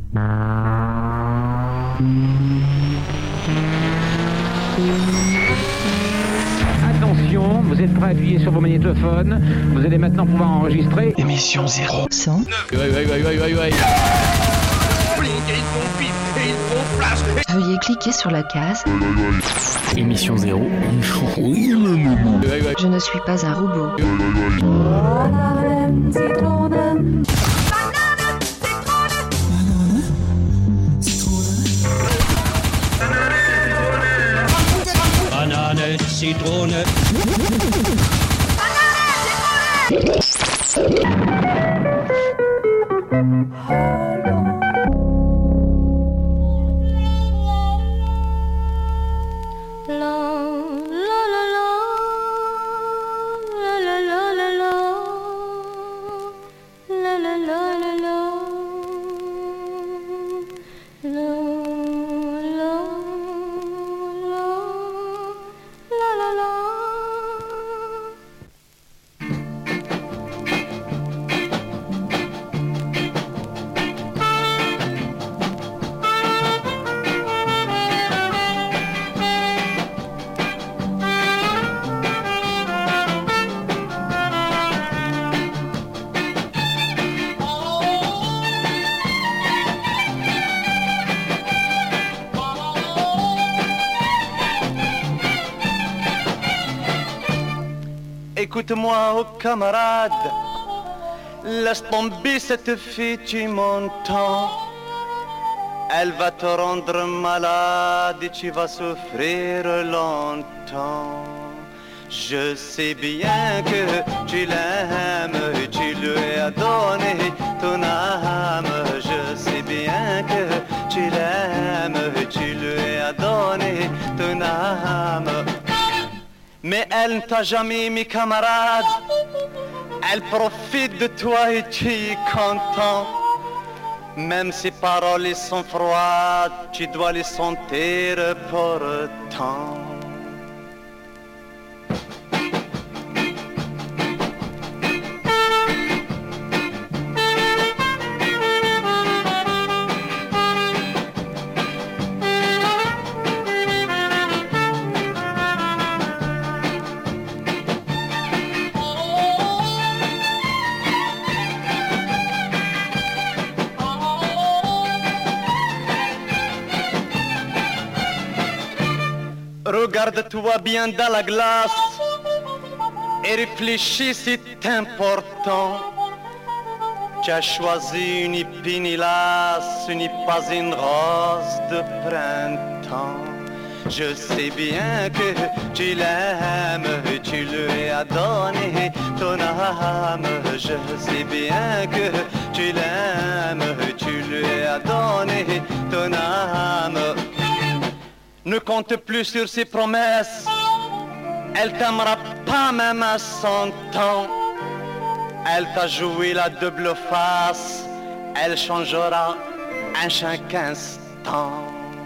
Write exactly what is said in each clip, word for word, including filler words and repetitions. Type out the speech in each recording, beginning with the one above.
Attention, vous êtes prêts à appuyer sur vos magnétophones. Vous allez maintenant pouvoir enregistrer. Émission zéro. cent. Ouais, ouais, ouais, ouais, ouais, ouais. Veuillez cliquer sur la case. Émission zéro. Je ne suis pas un robot. Banane, Zitrone. Écoute-moi, oh camarade, laisse tomber cette fille, tu m'entends. Elle va te rendre malade et tu vas souffrir longtemps. Je sais bien que tu l'aimes, tu lui as donné ton âme. Je sais bien que tu l'aimes, tu lui as donné ton âme. Mais elle ne t'a jamais aimé, camarade. Elle profite de toi et tu es content. Même si paroles sont froides, tu dois les sentir pourtant. Regarde-toi bien dans la glace et réfléchis, c'est important. Tu as choisi une épine, hélas, ce n'est pas une rose de printemps. Je sais bien que tu l'aimes, tu lui as donné ton âme. Je sais bien que tu l'aimes, tu lui as donné ton âme. Ne compte plus sur ses promesses, elle t'aimera pas même à cent ans. Elle t'a joué la double face, elle changera à chaque instant.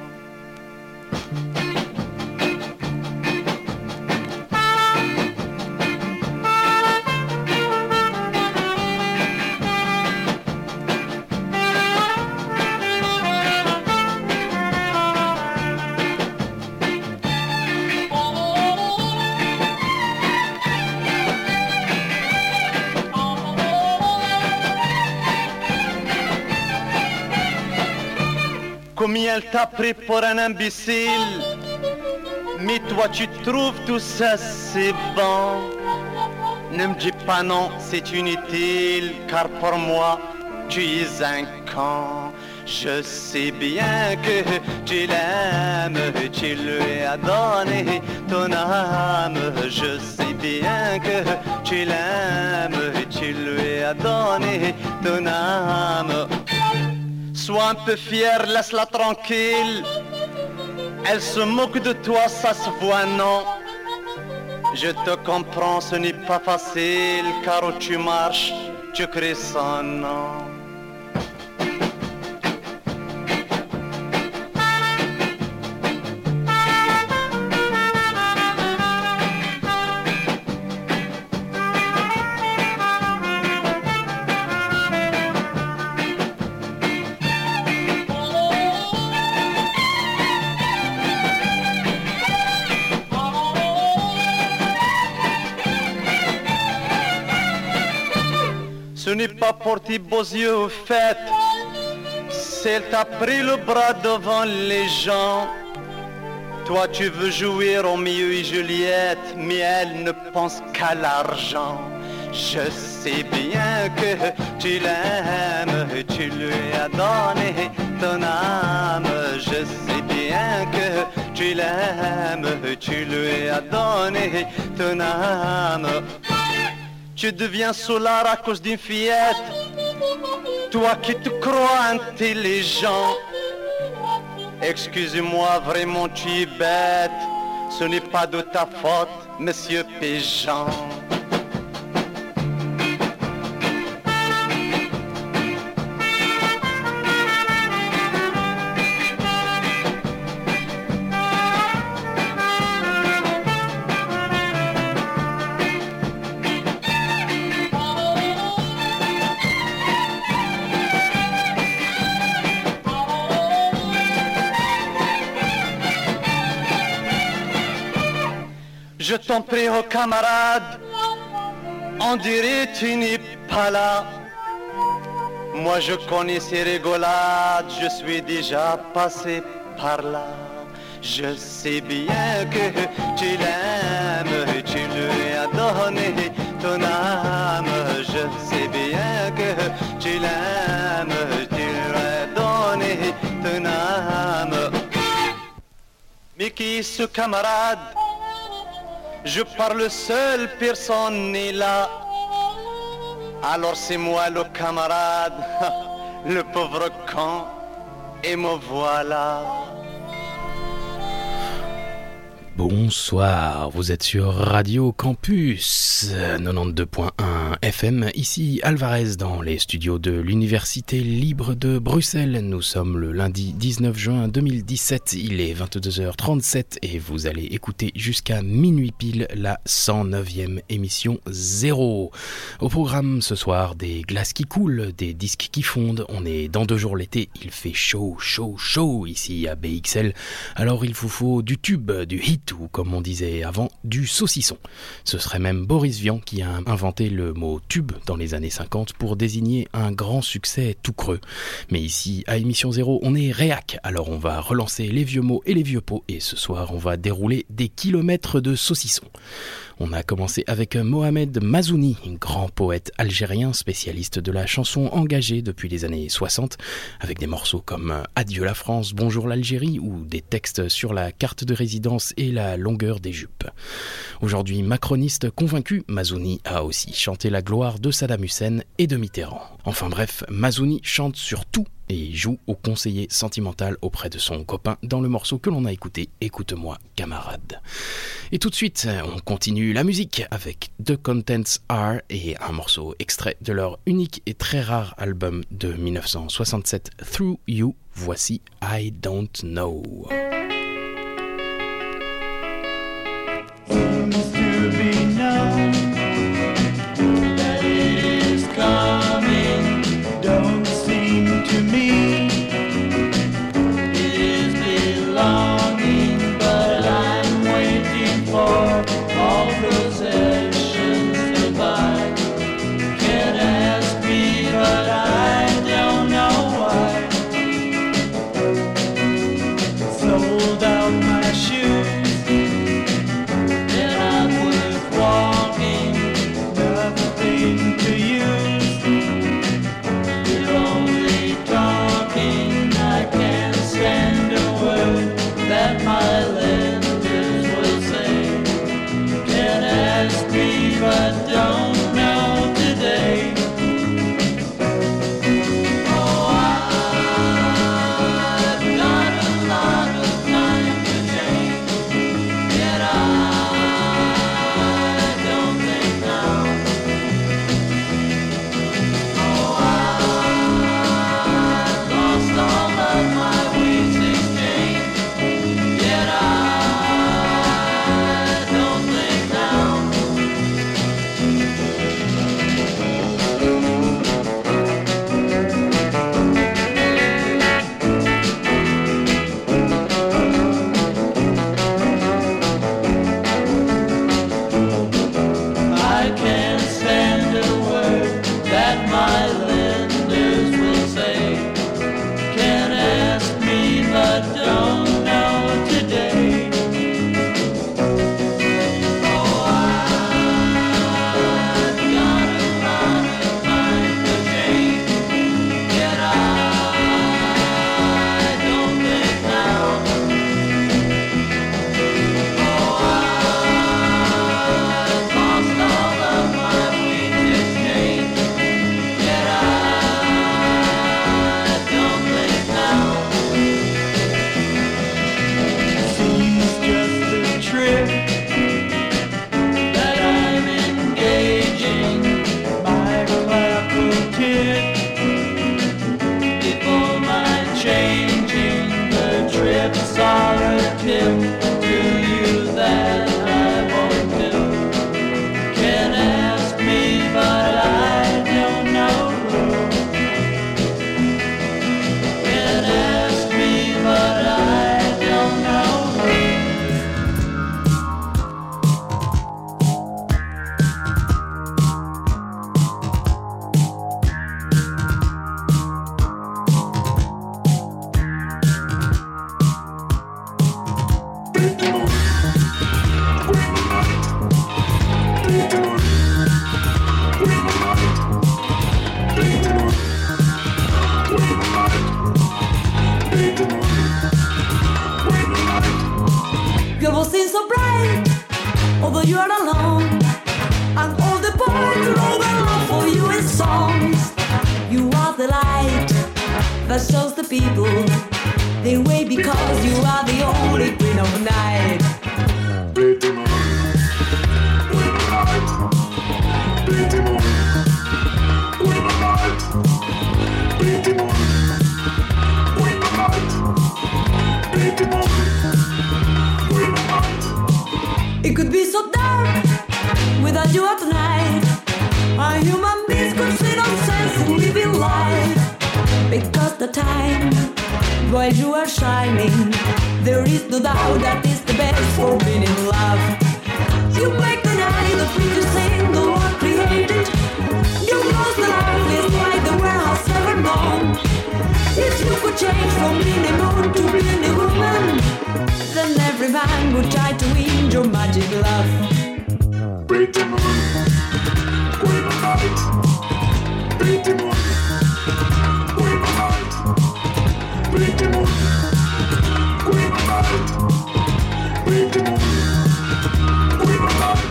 Combien elle t'a pris pour un imbécile, mais toi tu trouves tout ça c'est bon. Ne me dis pas non, c'est inutile, car pour moi tu es un con. Je sais bien que tu l'aimes, tu lui as donné ton âme. Je sais bien que tu l'aimes, tu lui as donné ton âme. Sois un peu fier, laisse-la tranquille. Elle se moque de toi, ça se voit, non. Je te comprends, ce n'est pas facile, car où tu marches, tu crées son nom. n'ai pas porté beaux yeux au fait. Elle t'a pris le bras devant les gens. Toi tu veux jouer Roméo et Juliette, mais elle ne pense qu'à l'argent. Je sais bien que tu l'aimes, tu lui as donné ton âme. Je sais bien que tu l'aimes, tu lui as donné ton âme. Tu deviens soulard à cause d'une fillette, toi qui te crois intelligent. Excusez-moi, vraiment tu es bête, ce n'est pas de ta faute, monsieur Péjean. Je t'en prie, oh camarade, on dirait tu n'es pas là. Moi je connais ces rigolades, je suis déjà passé par là. Je sais bien que tu l'aimes, tu lui as donné ton âme. Je sais bien que tu l'aimes, tu lui as donné ton âme. Mais qui est ce camarade? Je parle seul, personne n'est là. Alors c'est moi le camarade, le pauvre con, et me voilà. Bonsoir, vous êtes sur Radio Campus quatre-vingt-douze point un F M, ici Alvarez dans les studios de l'Université libre de Bruxelles. Nous sommes le lundi dix-neuf juin deux mille dix-sept, il est vingt-deux heures trente-sept et vous allez écouter jusqu'à minuit pile la cent neuvième émission zéro. Au programme ce soir, des glaces qui coulent, des disques qui fondent, on est dans deux jours l'été, il fait chaud, chaud, chaud ici à B X L, alors il vous faut du tube, du hit, ou comme on disait avant, du saucisson. Ce serait même Boris Vian qui a inventé le mot tube dans les années cinquante pour désigner un grand succès tout creux. Mais ici, à émission zéro, on est réac, alors on va relancer les vieux mots et les vieux pots, et ce soir on va dérouler des kilomètres de saucisson. On a commencé avec Mohamed Mazouni, un grand poète algérien spécialiste de la chanson engagée depuis les années soixante, avec des morceaux comme Adieu la France, Bonjour l'Algérie ou des textes sur la carte de résidence et la longueur des jupes. Aujourd'hui macroniste convaincu, Mazouni a aussi chanté la gloire de Saddam Hussein et de Mitterrand. Enfin bref, Mazouni chante sur tout et joue au conseiller sentimental auprès de son copain dans le morceau que l'on a écouté, Écoute-moi camarade. Et tout de suite, on continue la musique avec The Contents Are et un morceau extrait de leur unique et très rare album de dix-neuf cent soixante-sept, Through You. Voici I Don't Know. To be known that it is coming, don't seem to me it is belonging, but I'm waiting for all possessions to buy. Can't ask me, but I don't know why. Sold out my shoes, walking, nothing to use. You only talk that shows the people they wait because you are the only queen of the night. Pretty woman, queen of night. Pretty woman, queen of night. Pretty woman, queen of night. Pretty woman, queen of night. It could be so dark without you at night. Our human beings could see no sense in living life. Because the time while you are shining, there is no doubt that it's the best for being in love. You make the night the prettiest thing the Lord created. You close the loveliest light the world has ever known. If you could change from being a moon to being a woman, then every man would try to win your magic love. Pretty woman, queen of night. Pretty woman, queen of night. Pretty woman, queen of night. Pretty woman, queen of night.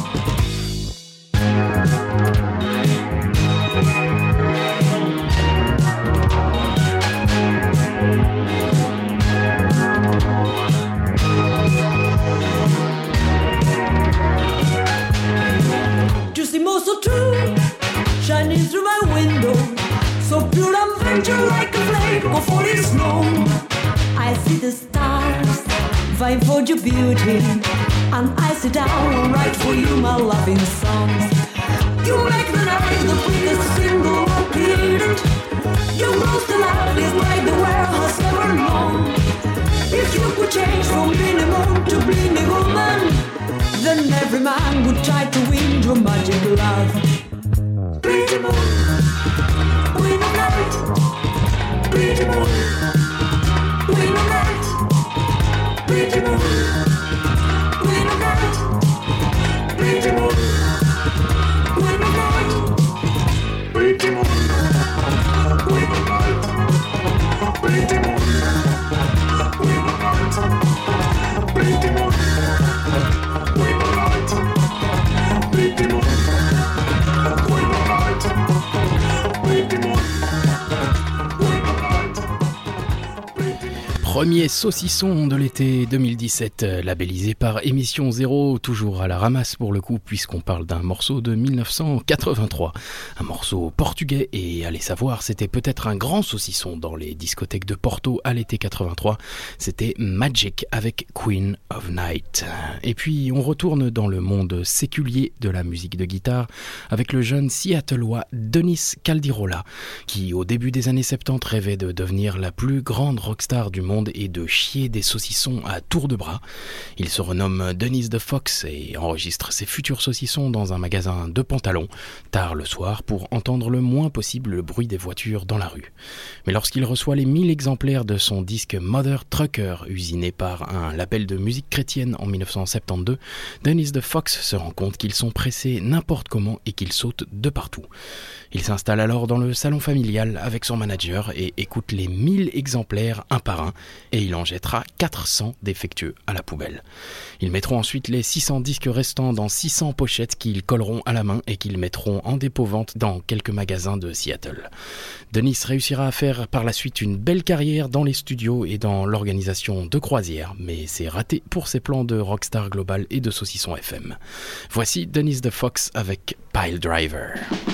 So true, shining through my window, so pure and venture like a flake of falling snow. I see the stars, fight for your beauty, and I sit down and write for you my loving songs. You make the night the prettiest thing the world created. You close the loveliest light the world has ever known. If you could change from being a moon to being a woman, then every man would try to win your magic love. Pretty moon, queen of night. Pretty moon, queen of night. Pretty moon, queen of night. Pretty moon, queen of night. Pretty moon, queen of night. Pretty moon, queen of night. Pretty moon. Premier saucisson de l'été deux mille dix-sept, labellisé par Émission Zéro, toujours à la ramasse pour le coup, puisqu'on parle d'un morceau de mille neuf cent quatre-vingt-trois. Un morceau portugais, et allez savoir, c'était peut-être un grand saucisson dans les discothèques de Porto à l'été quatre-vingt-trois. C'était Magic avec Queen of Night. Et puis on retourne dans le monde séculier de la musique de guitare avec le jeune Seattleois Dennis Caldirola, qui au début des années soixante-dix rêvait de devenir la plus grande rockstar du monde et de chier des saucissons à tour de bras. Il se renomme Dennis the Fox et enregistre ses futurs saucissons dans un magasin de pantalons, tard le soir, pour entendre le moins possible le bruit des voitures dans la rue. Mais lorsqu'il reçoit les mille exemplaires de son disque Mother Trucker, usiné par un label de musique chrétienne en mille neuf cent soixante-douze, Dennis the Fox se rend compte qu'ils sont pressés n'importe comment et qu'ils sautent de partout. Il s'installe alors dans le salon familial avec son manager et écoute les mille exemplaires un par un, et il en jettera quatre cents défectueux à la poubelle. Ils mettront ensuite les six cents disques restants dans six cents pochettes qu'ils colleront à la main et qu'ils mettront en dépôt-vente dans quelques magasins de Seattle. Dennis réussira à faire par la suite une belle carrière dans les studios et dans l'organisation de croisières, mais c'est raté pour ses plans de rockstar global et de saucisson F M. Voici Dennis the Fox avec Pile Driver.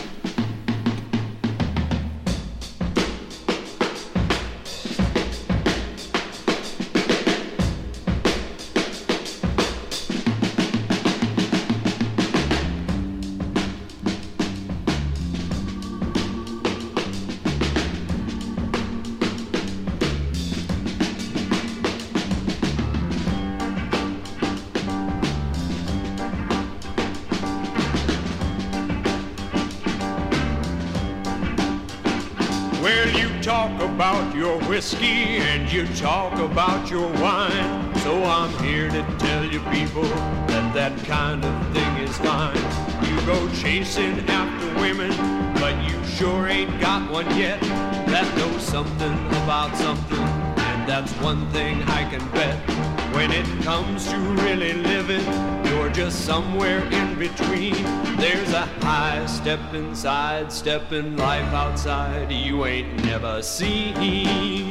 About your whiskey and you talk about your wine. So I'm here to tell you people that that kind of thing is fine. You go chasing after women, but you sure ain't got one yet that knows something about something, and that's one thing I can bet. When it comes to really living, you're just somewhere in between. There's a high step inside, step in life outside you ain't never seen.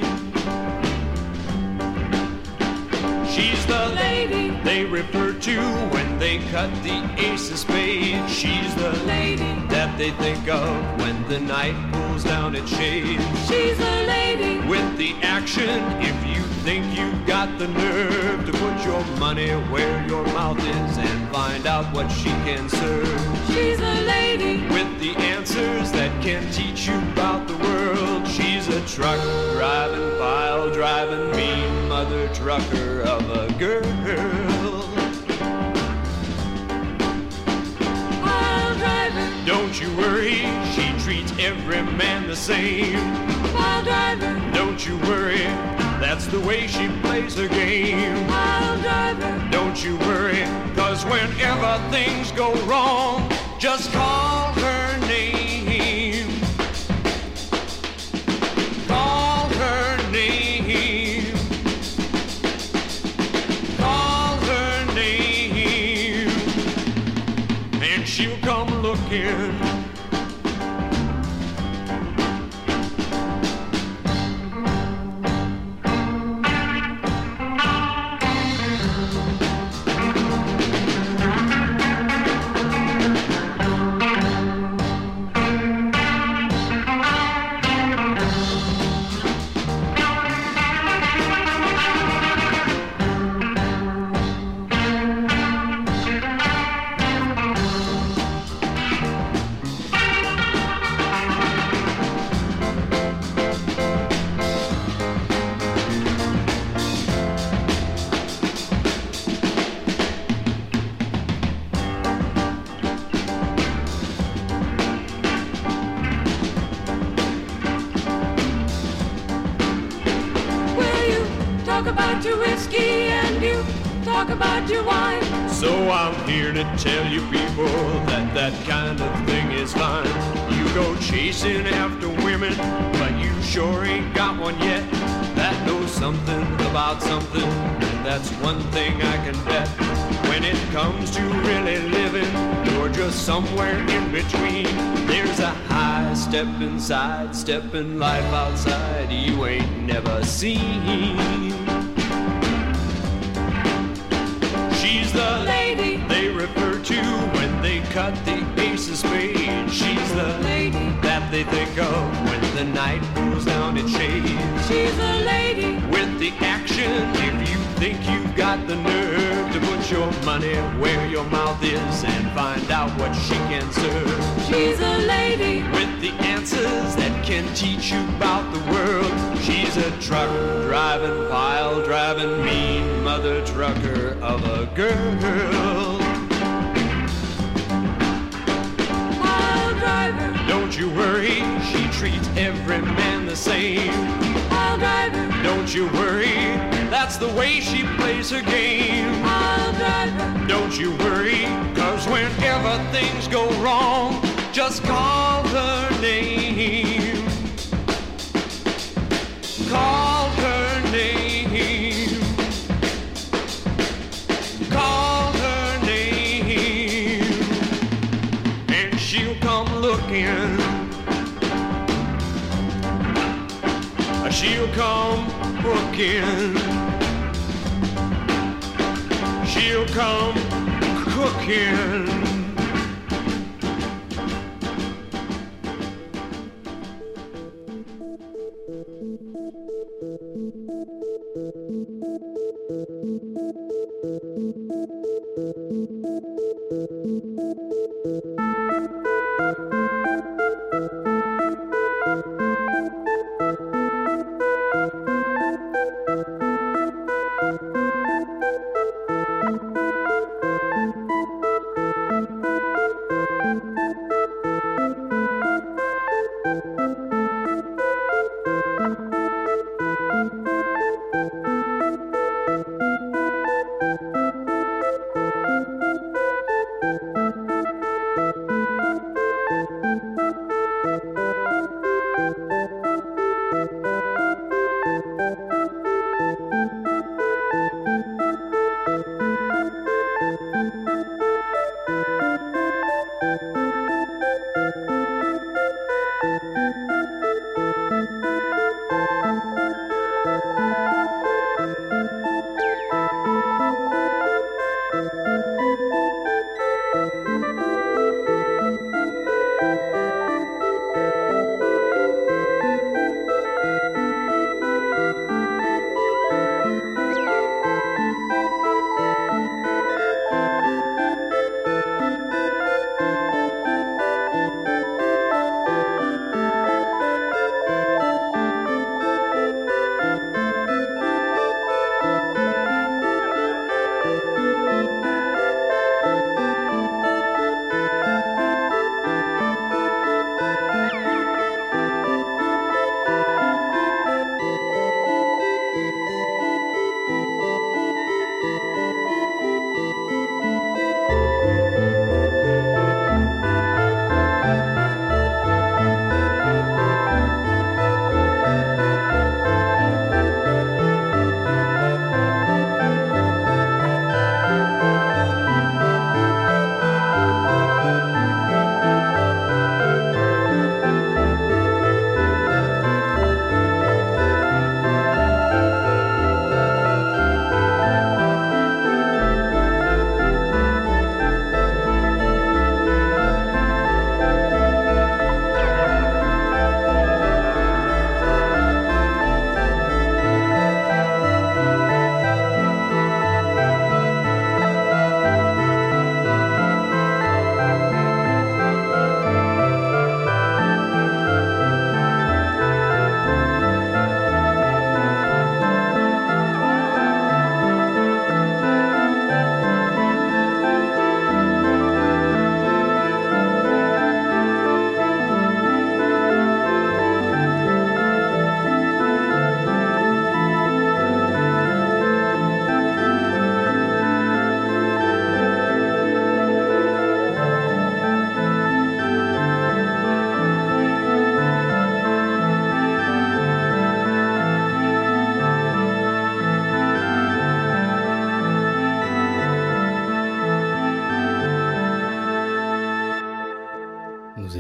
She's the lady they refer to when they cut the ace of spades. She's the lady that they think of when the night pulls down its shades. She's the lady with the action if you think you've got the nerve to put your money where your mouth is and find out what she can serve. She's a lady with the answers that can teach you about the world. She's a truck driving, pile driving, mean mother trucker of a girl. Pile driver, don't you worry, she treats every man the same. Pile driver, don't you worry, that's the way she plays her game. Pile driver, don't you worry, cause whenever things go wrong, just call her name. Call her name. Call her name. And she'll come looking. So I'm here to tell you people that that kind of thing is fine. You go chasing after women, but you sure ain't got one yet that knows something about something, and that's one thing I can bet. When it comes to really living, you're just somewhere in between. There's a high step inside, step in life outside you ain't never seen. She's the lady they refer to when they cut the ace of spades. She's the lady that they think of when the night pulls down its shades. She's the lady with the action if you think you've got the nerve to put your money where your mouth is and find out what she can serve. She's a lady with the answers that can teach you about the world. She's a truck driving, pile driving, mean mother trucker of a girl. Pile driver, don't you worry, she treats every man the same. Pile driver, don't you worry, that's the way she plays her game. Pile driver, don't you worry, cause whenever things go wrong, just call her name. Call her name. Call her name. And she'll come looking. She'll come booking. She'll come cooking.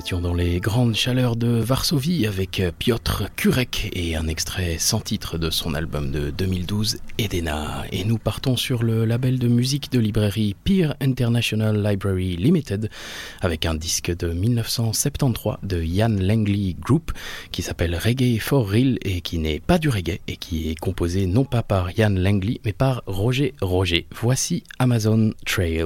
étions dans les grandes chaleurs de Varsovie avec Piotr Kurek et un extrait sans titre de son album de deux mille douze, Edena. Et nous partons sur le label de musique de librairie Peer International Library Limited avec un disque de dix-neuf cent soixante-treize de Jan Langley Group qui s'appelle Reggae for Real et qui n'est pas du reggae et qui est composé non pas par Jan Langley mais par Roger Roger. Voici Amazon Trail.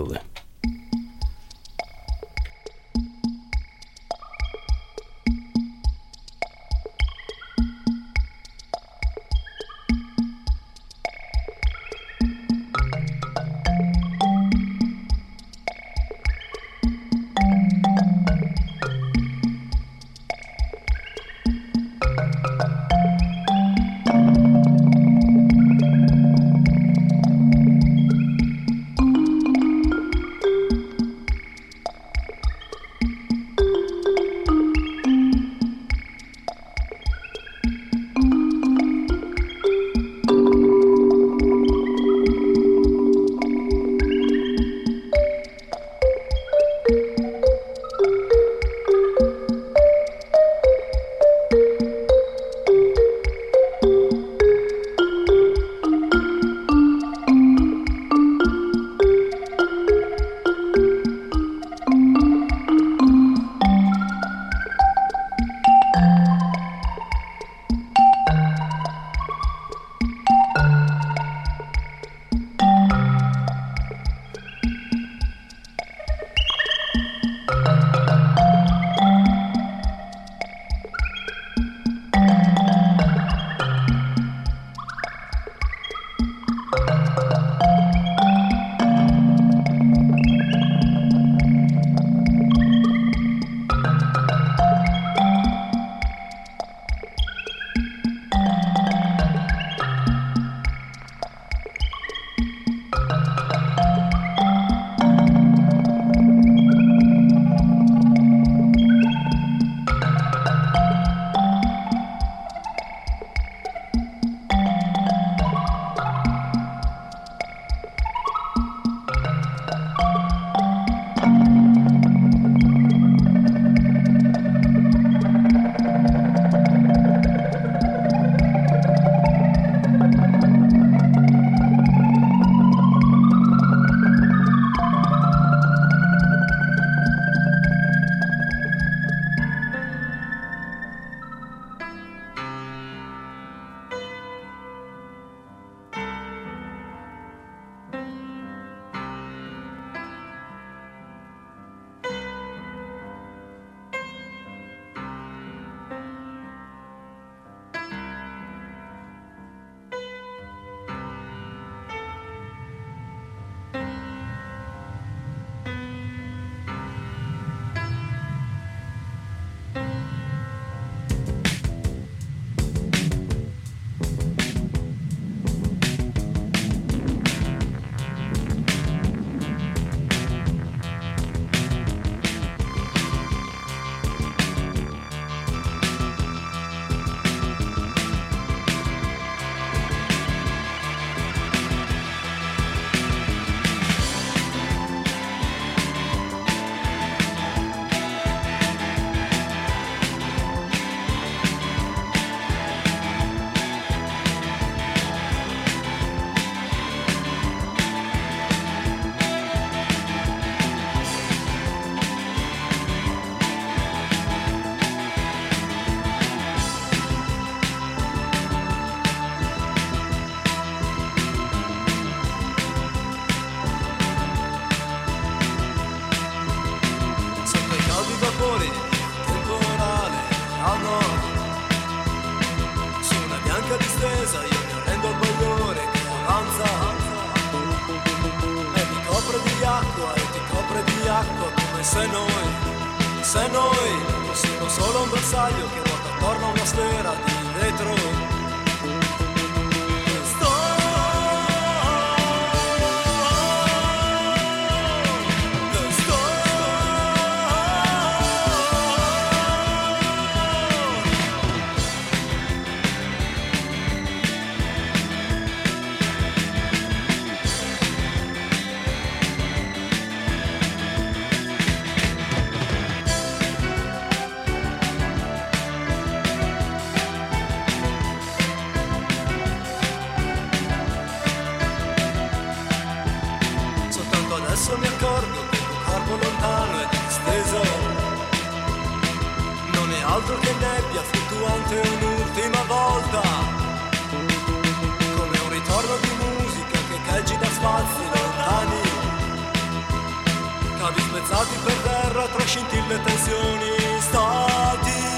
Se noi, se noi fossimo solo un bersaglio che ruota attorno a una sfera di vetro. veramente un'ultima volta, come un ritorno di musica che echeggi da spazi lontani, cavi spezzati per terra tra scintille e tensioni statiche.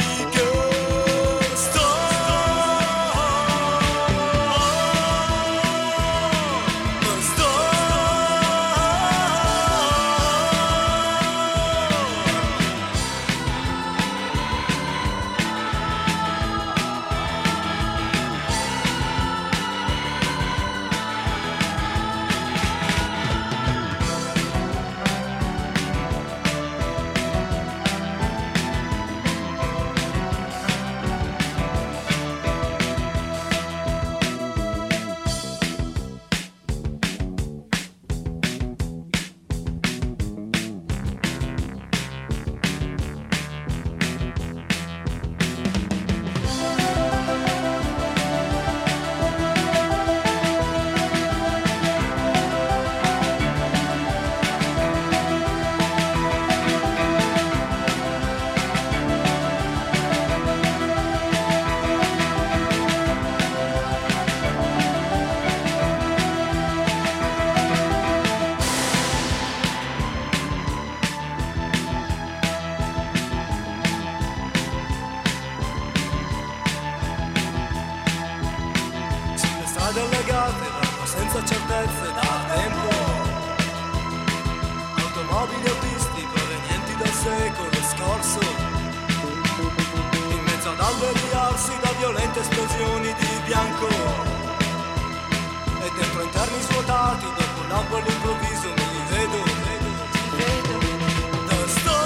Senza certezze da tempo, automobili e autisti provenienti dal secolo scorso, in mezzo ad alberi arsi da violente esplosioni di bianco, e dentro interni svuotati dopo un lampo all'improvviso mi li vedo, vedo, ti vedo, da sto.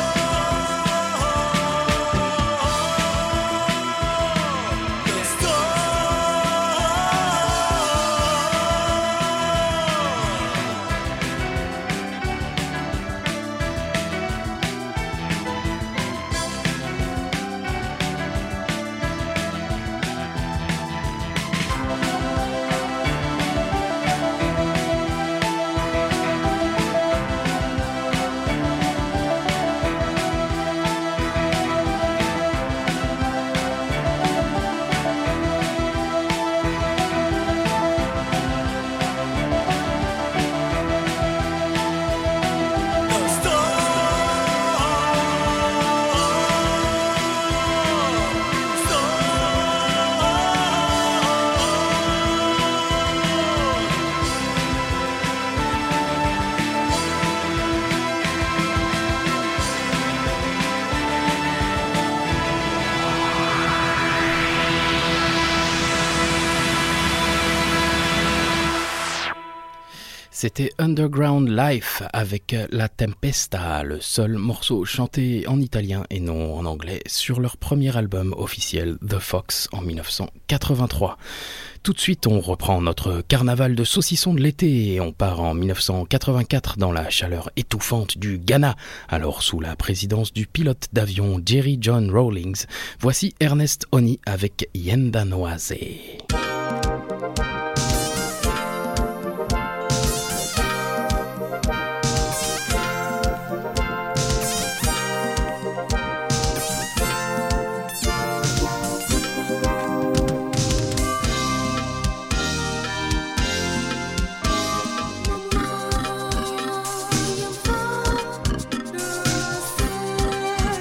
C'était Underground Life avec La Tempesta, le seul morceau chanté en italien et non en anglais sur leur premier album officiel The Fox en dix-neuf cent quatre-vingt-trois. Tout de suite, on reprend notre carnaval de saucissons de l'été et on part en dix-neuf cent quatre-vingt-quatre dans la chaleur étouffante du Ghana. Alors, sous la présidence du pilote d'avion Jerry John Rawlings, voici Ernest Oni avec Yenda Noise.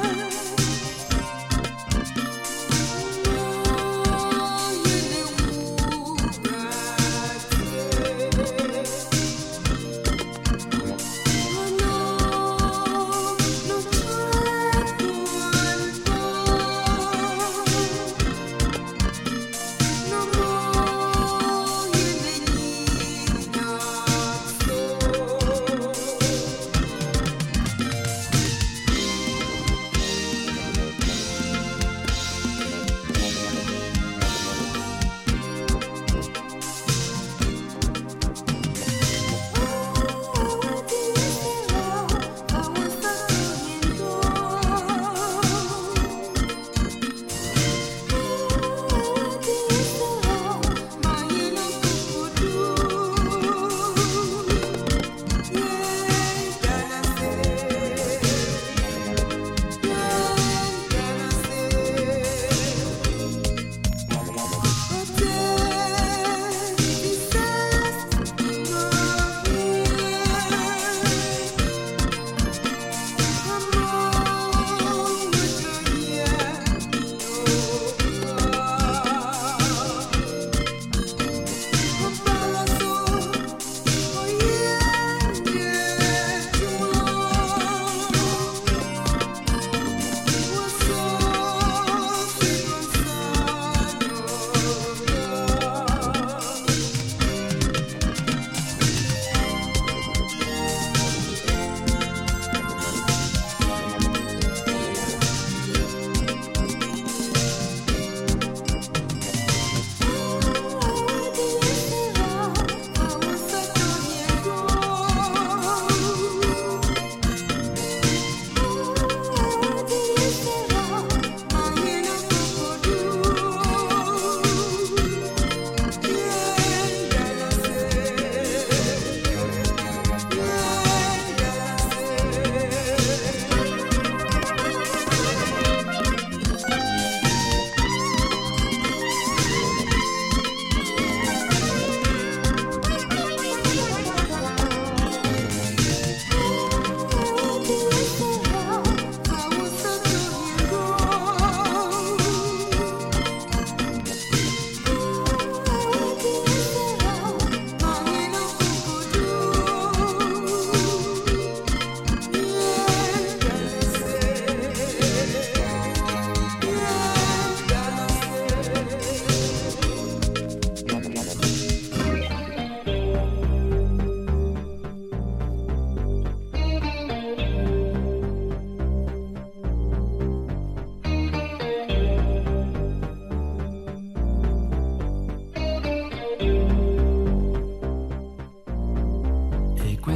You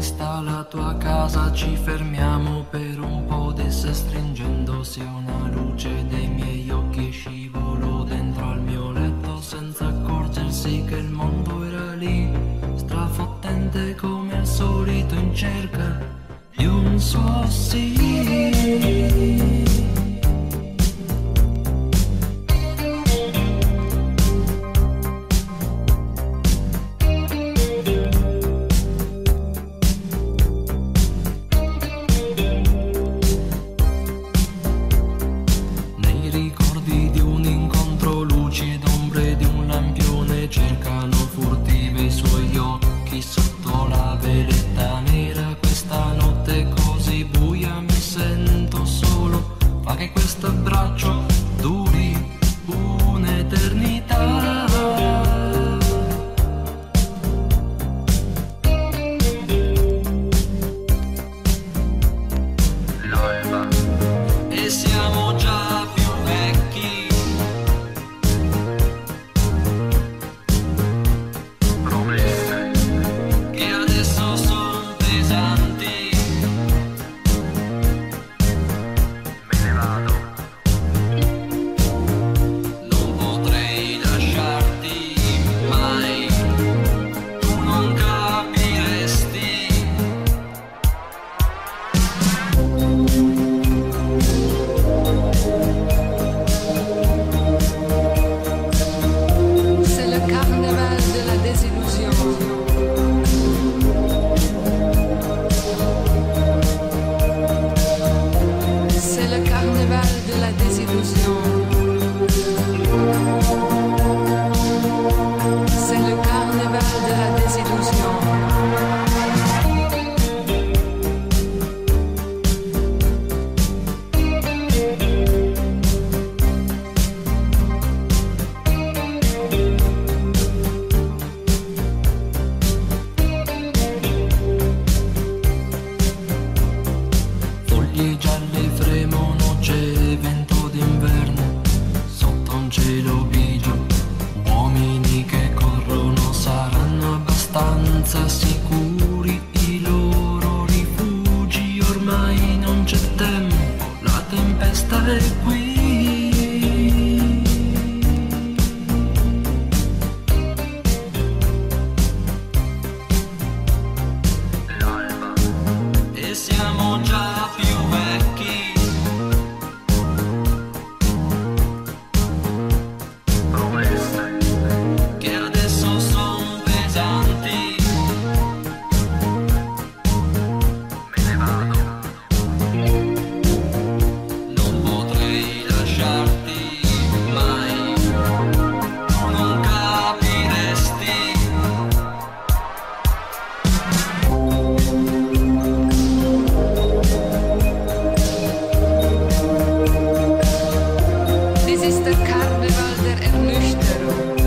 questa la tua casa, ci fermiamo per un po' d'esse stringendosi una luce dei miei occhi scivolò dentro al mio letto senza accorgersi che il mondo era lì, strafottente come al solito in cerca di un suo sì. Sotto la veletta nera questa notte così buia mi sento solo, fa che questo abbraccio duri un'eternità. L'alba e siamo già più vecchi, promesse che adesso son pesanti, me ne vado, non potrei lasciarti mai, tu non capiresti. C'est le carnaval de la désillusion. C'est le carnaval de la désillusion. C'est le carnaval de la désillusion. Foglie gialle fremono, c'è vento d'inverno, sotto un cielo grigio, uomini che corrono saranno abbastanza sicuri, i loro rifugi, ormai non c'è tempo, la tempesta è qui. L'alba e siamo già più vecchi, promesse che adesso son pesanti, me ne vado, non potrei lasciarti mai, tu non capiresti. Dies ist der Karneval der Ernüchterung.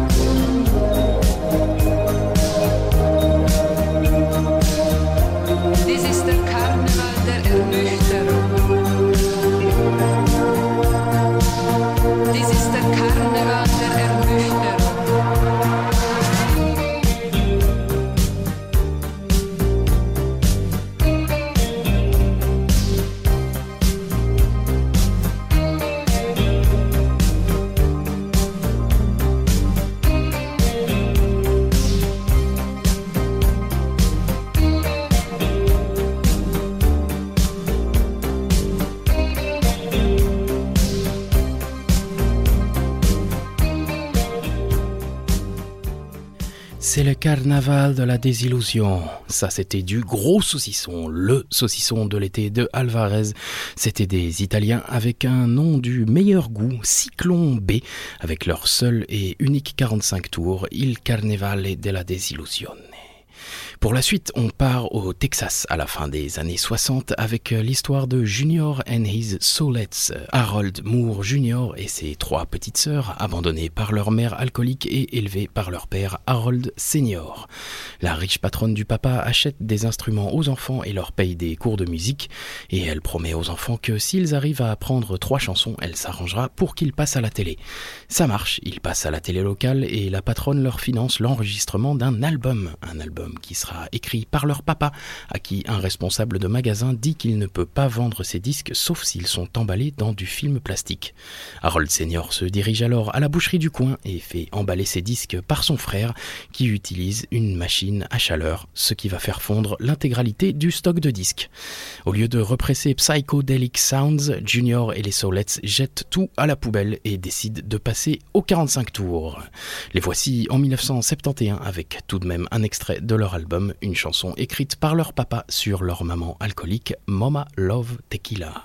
Dies ist der Karneval der Ernüchterung. Dies ist der Karneval der Ernüchterung. C'est le carnaval de la désillusion. Ça, c'était du gros saucisson, le saucisson de l'été de Alvarez. C'était des Italiens avec un nom du meilleur goût, Cyclone B, avec leur seul et unique quarante-cinq tours, Il Carnevale della Desillusione. Pour la suite, on part au Texas à la fin des années soixante avec l'histoire de Junior and his Soulettes, Harold Moore Junior et ses trois petites sœurs, abandonnées par leur mère alcoolique et élevées par leur père Harold Senior. La riche patronne du papa achète des instruments aux enfants et leur paye des cours de musique, et elle promet aux enfants que s'ils arrivent à apprendre trois chansons, elle s'arrangera pour qu'ils passent à la télé. Ça marche, ils passent à la télé locale et la patronne leur finance l'enregistrement d'un album, un album qui sera sera écrit par leur papa, à qui un responsable de magasin dit qu'il ne peut pas vendre ses disques sauf s'ils sont emballés dans du film plastique. Harold Senior se dirige alors à la boucherie du coin et fait emballer ses disques par son frère, qui utilise une machine à chaleur, ce qui va faire fondre l'intégralité du stock de disques. Au lieu de represser Psychedelic Sounds, Junior et les Soulettes jettent tout à la poubelle et décident de passer aux quarante-cinq tours. Les voici en dix-neuf cent soixante-onze avec tout de même un extrait de leur album, une chanson écrite par leur papa sur leur maman alcoolique, Mama Love Tequila.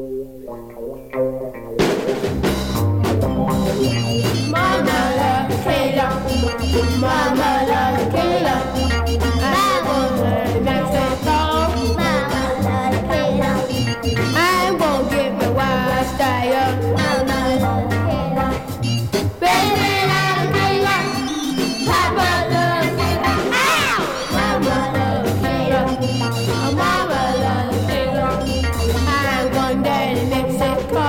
Mama love tequila, Mama love tequila. I'm gonna Mexico, Mama love tequila. I'm gonna get my wild style, Mama love tequila. Baby love tequila, Papa love tequila. Mama love tequila, Mama love tequila. I'm going down to Mexico.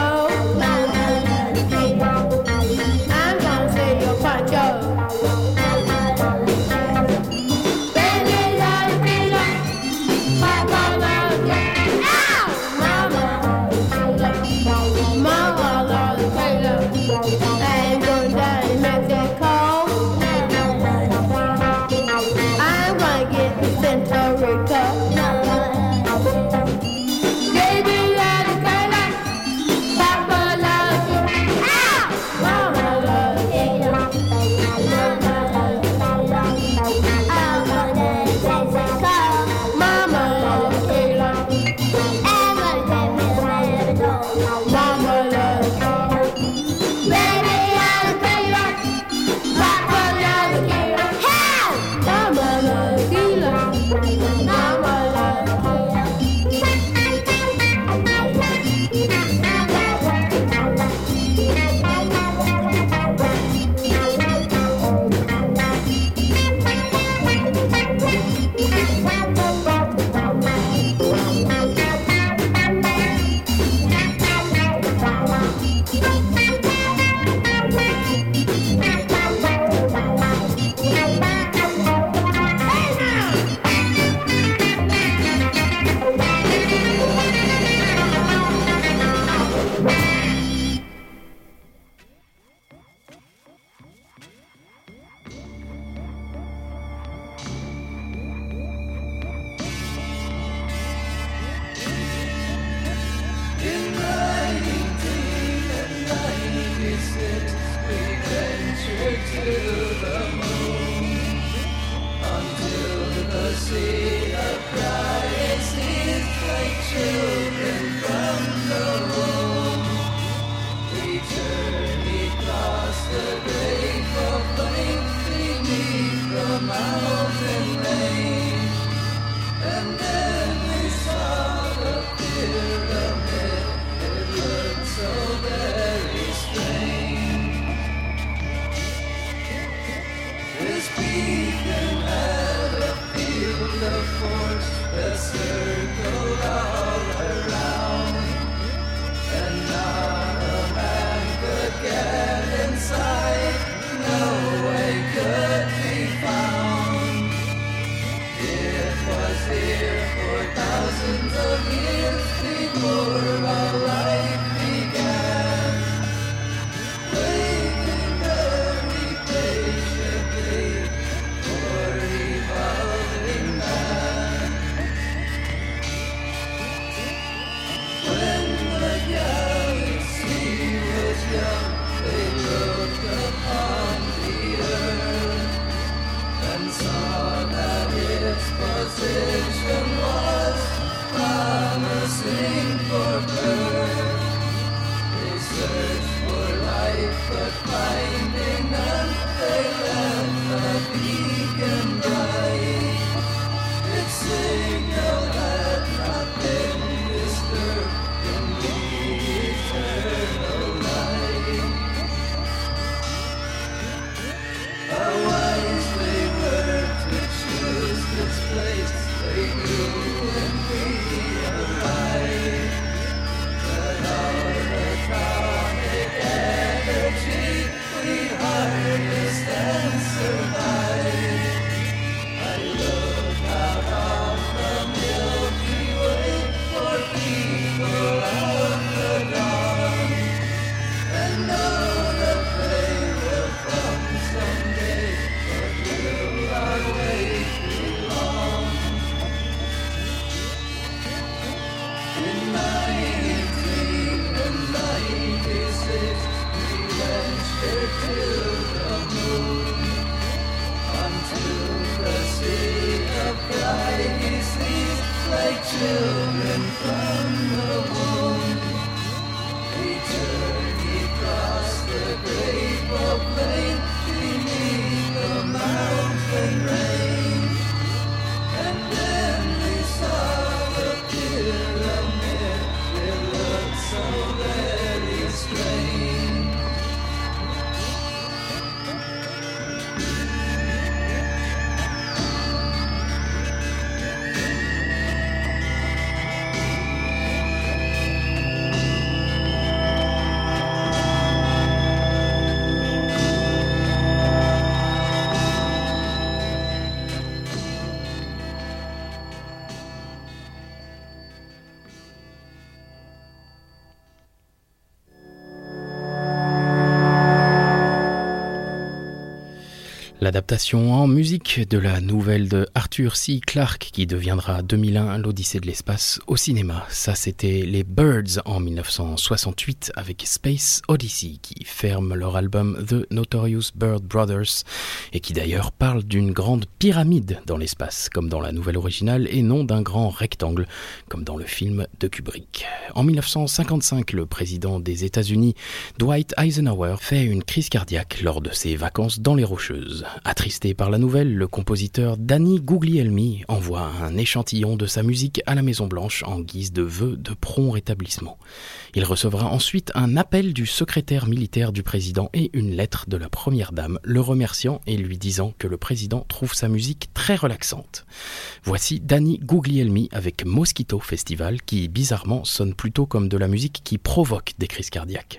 L'adaptation en musique de la nouvelle de Arthur C. Clarke qui deviendra deux mille un l'Odyssée de l'espace au cinéma. Ça, c'était les Byrds en dix-neuf cent soixante-huit avec Space Odyssey qui ferme leur album The Notorious Byrd Brothers et qui d'ailleurs parle d'une grande pyramide dans l'espace comme dans la nouvelle originale et non d'un grand rectangle comme dans le film de Kubrick. En dix-neuf cent cinquante-cinq, le président des États-Unis, Dwight Eisenhower, fait une crise cardiaque lors de ses vacances dans les Rocheuses. Attristé par la nouvelle, le compositeur Danny Guglielmi envoie un échantillon de sa musique à la Maison-Blanche en guise de vœu de prompt rétablissement. Il recevra ensuite un appel du secrétaire militaire du président et une lettre de la première dame le remerciant et lui disant que le président trouve sa musique très relaxante. Voici Danny Guglielmi avec Mosquito Festival qui bizarrement sonne plutôt comme de la musique qui provoque des crises cardiaques.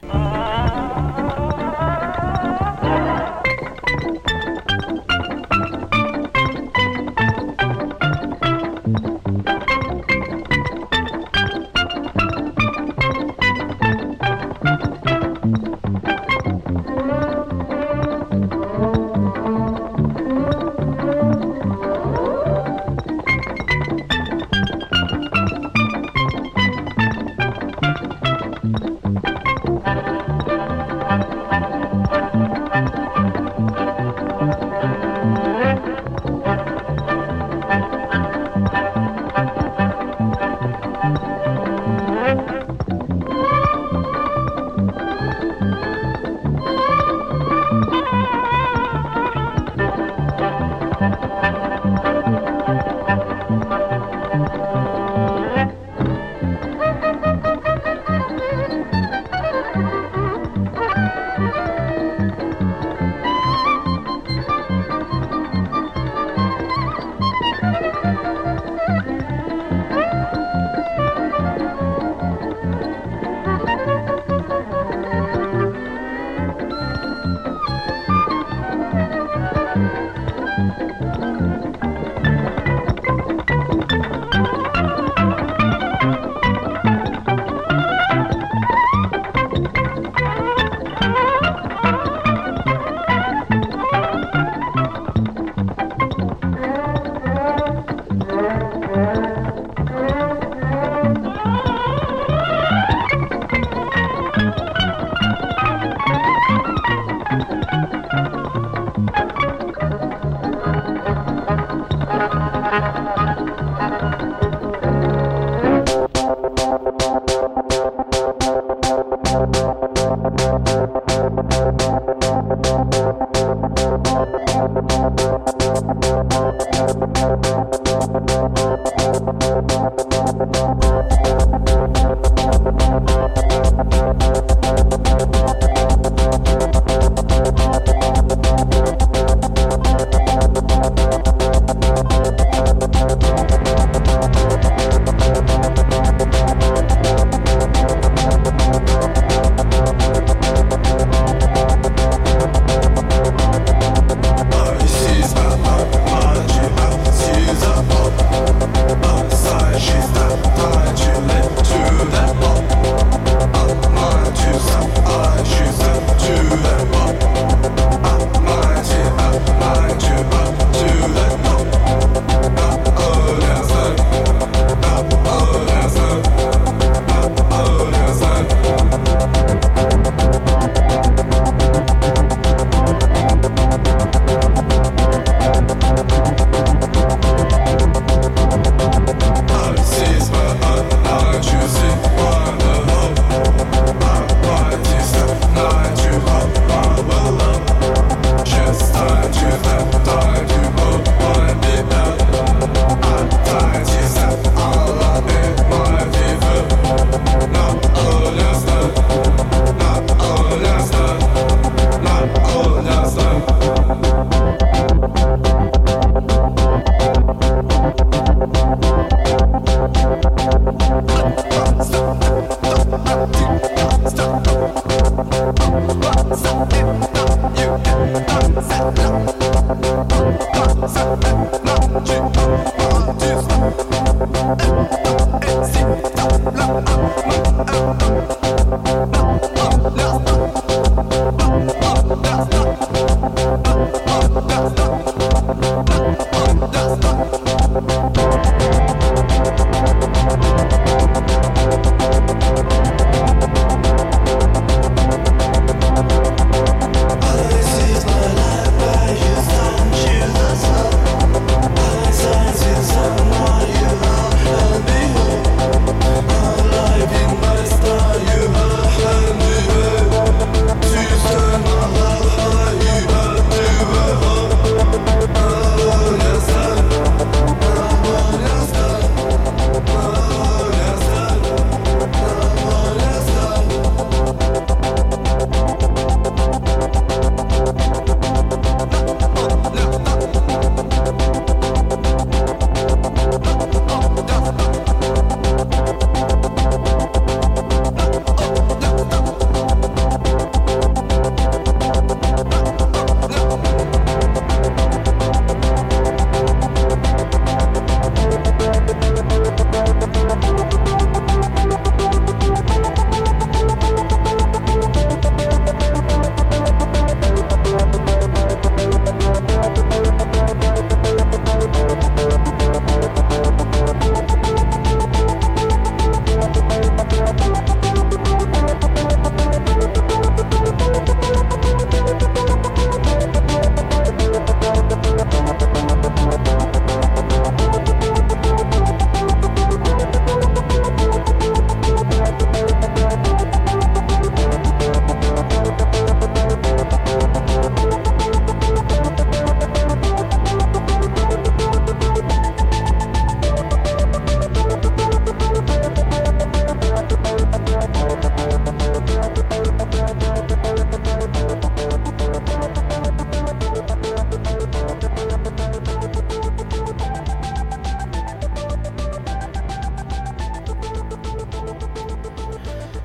Let's go.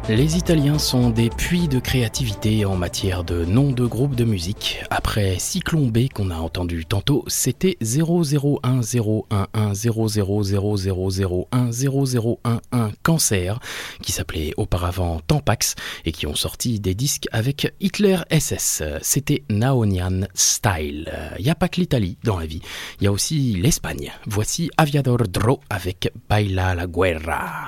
Les Italiens sont des puits de créativité en matière de noms de groupes de musique. Après Cyclone B qu'on a entendu tantôt, c'était zéro zéro un zéro un un zéro zéro zéro zéro zéro un zéro zéro un un Cancer, qui s'appelait auparavant Tampax et qui ont sorti des disques avec Hitler S S. C'était Naonian Style. Il n'y a pas que l'Italie dans la vie, il y a aussi l'Espagne. Voici Aviador Dro avec Baila la Guerra.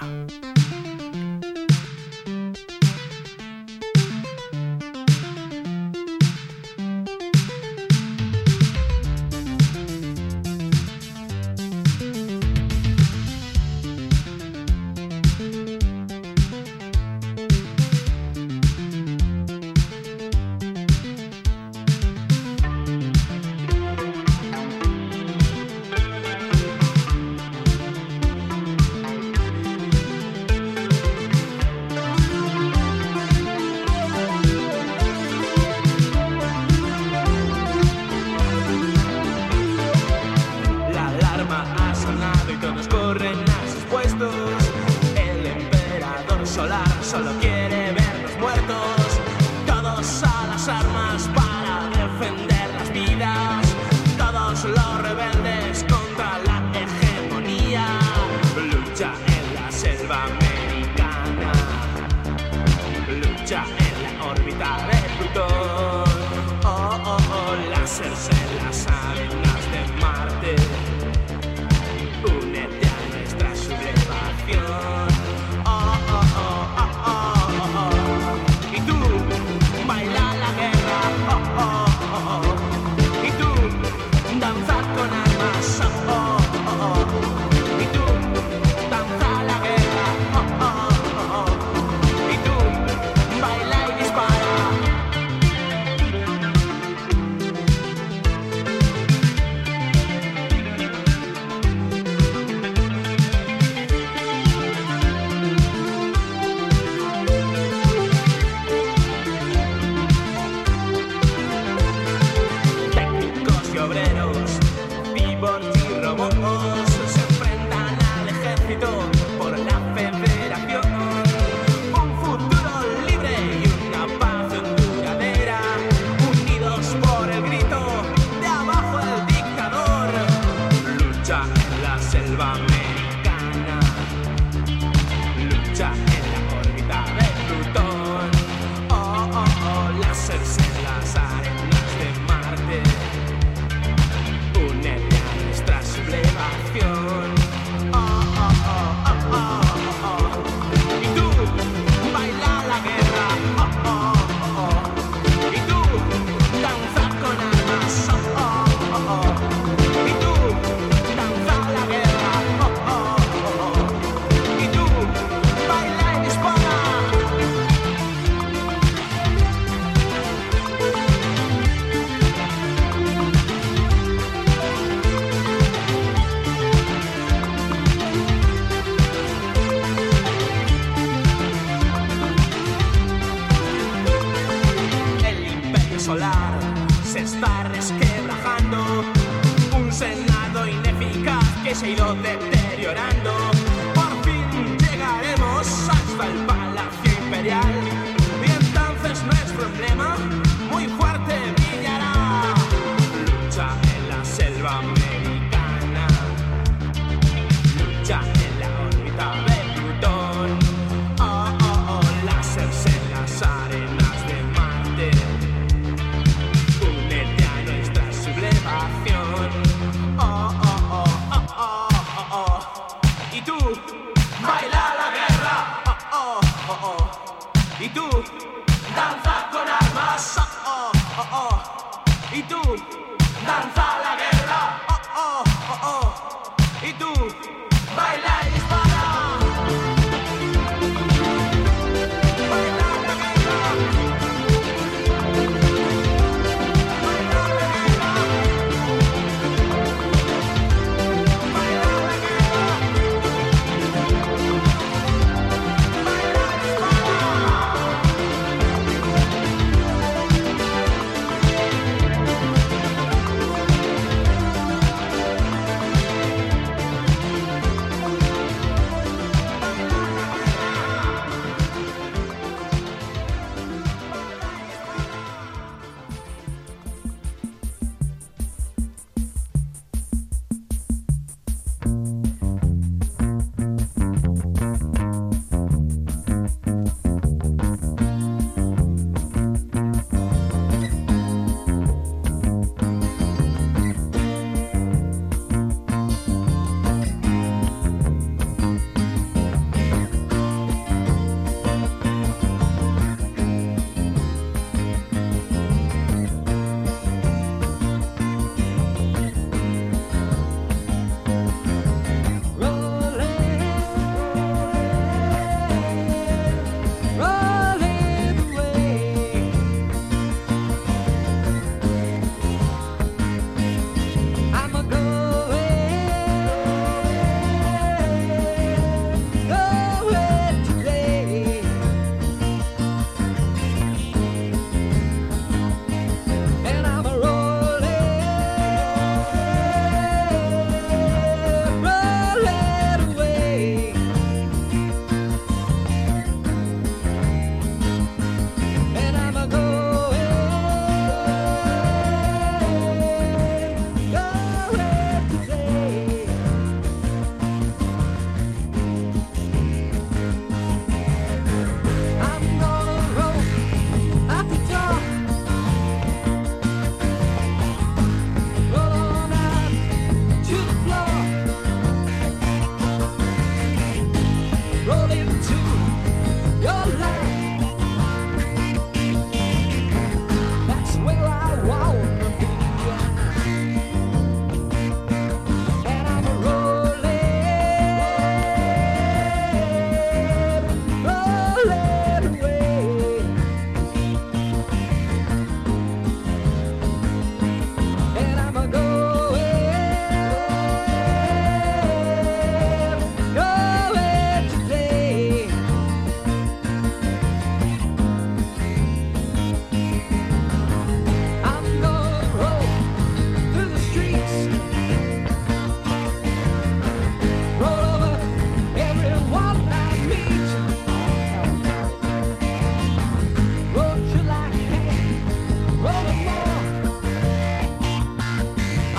Oh, oh, oh, oh, oh, oh.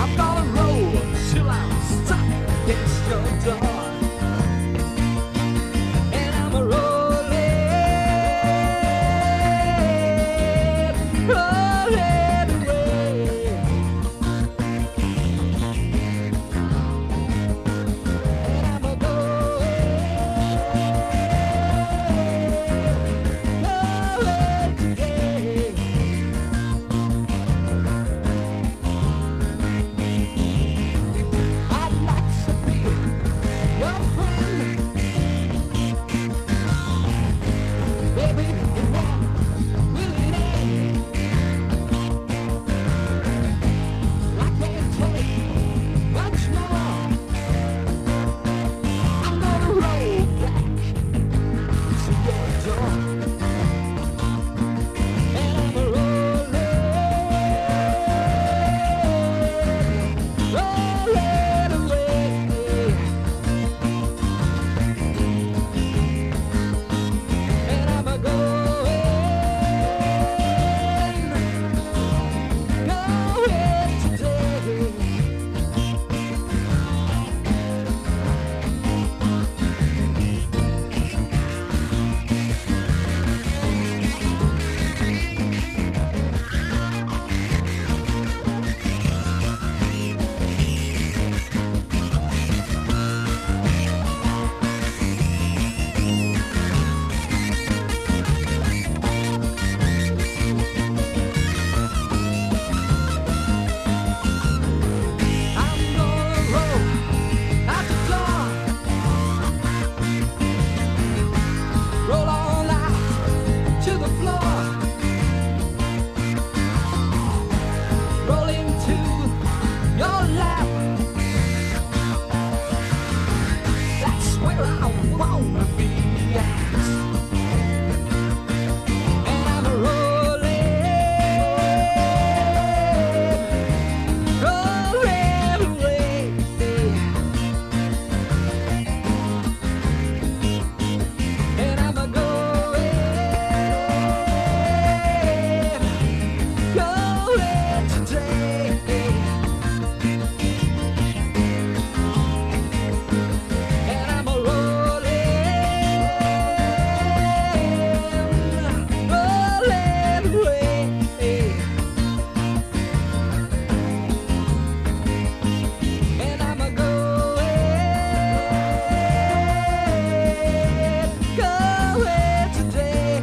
I'm gonna roll till I'm stuck against your door. And I'm a rolling, rolling away. And I'm a going, going today. I'd like to be your friend, baby. When will it end? I can't take much more. I'm gonna roll back to your door, and I'm a rolling, rolling away. And I'm a going, going today. I'm gonna roll out the door, roll on out to the floor, roll into your lap. That's where I wanna be at. And I'm rolling, rolling away. And I'm a going, going today. And I'm a rolling, rolling away. And I'm a going, going today.